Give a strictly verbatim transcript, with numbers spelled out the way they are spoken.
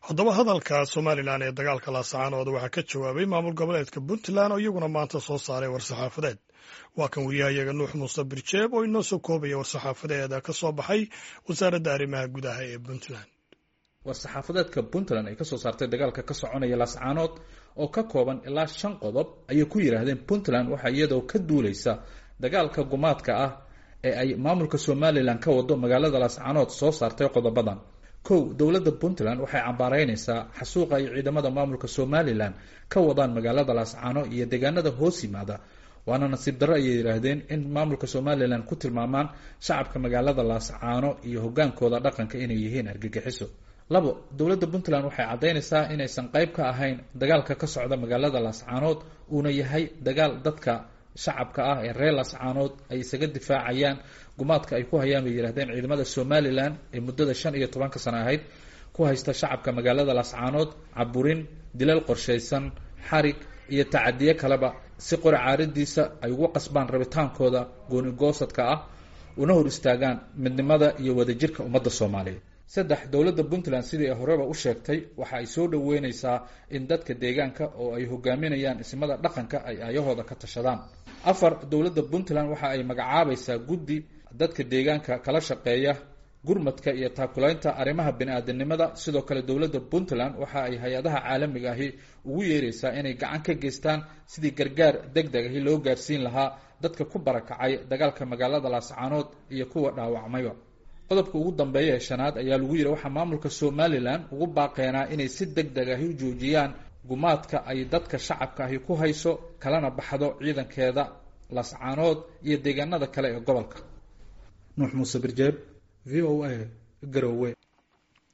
haddaba hadalka somalilan ee dagaalka laascaanood waxaa ka jawaabay maamul goboleedka puntland oo iyaguna maanta soo saaray war-saxaafadeed. waa kan wariyahayaga nuux muuse birjeeb oo inoo soo koobaya war-saxaafadeeda ka soo baxay wasaaradda arrimaha gudaha ee puntland. war-saxaafadeedka puntland ay kasoo saartay dagaalka ka soconaya laascaanood oo ka kooban ilaa shan qodob ayay ku yidhaahdeen puntland waxaa iyadoo ka duuleysa dagaalka gumaadka ah ee ay maamulka somalilan ka wado magaalada laascaanood soo saartay qodobadan. kow, dowladda puntland waxay cambaareynaysaa xasuuqa ay ciidamada maamulka somalilan ka wadaan magaalada laascaano iyo deegaanada hoos yimaada, waana nasiib darro ayay yidhaahdeen in maamulka somalilan ku tilmaamaan shacabka magaalada laascaano iyo hogaankooda dhaqanka inay yihiin argagixiso. labo, dowladda puntland waxay caddaynaysaa inaysan qayb ka ahayn dagaalka ka socda magaalada laascaanood uuna yahay dagaal dadka shacabka ah ee reer laascaanood ay isaga difaacayaan gumaadka ay ku hayaan bay yidhahdeen ciidamada somalilan ee muddada shan iyo tobanka sano ahayd ku haysta shacabka magaalada laascaanood caburin, dilal qorshaysan, xarig iyo tacadiye kaleba si qori caaridiisa ay ugu qasbaan rabitaankooda gooni-goosadka ah una hor istaagaan midnimada iyo wadajirka ummadda soomaaliyeed. saddex, dowladda puntland sidii ay horeba u sheegtay waxa ay soo dhaweyneysaa in dadka deegaanka oo ay hogaaminayaan ismada dhaqanka ay aayahooda ka tashadaan. afar, dowladda puntland waxa ay magacaabaysaa guddi dadka deegaanka kala shaqeeya gurmadka iyo taakulaynta arrimaha bini-aadanimada. sidoo kale dowladda puntland waxa ay hay-adaha caalamiga ahi ugu yeereysaa inay gacan ka geystaan sidii gargaar deg deg ahi loo gaarsiin lahaa dadka ku barakacay dagaalka magaalada laascaanood iyo kuwa dhaawacmayba. qodobka ugu dambeeya ee shanaad ayaa lagu yidhi waxaa maamulka somalilan ugu baaqeenaa inay si deg deg ahi u joojiyaan gumaadka ay dadka shacabka ahi ku hayso kalana baxdo ciidankeeda laascaanood iyo deegaanada kale ee gobolka. nuux muuse birjeeb, v o a, Garowe.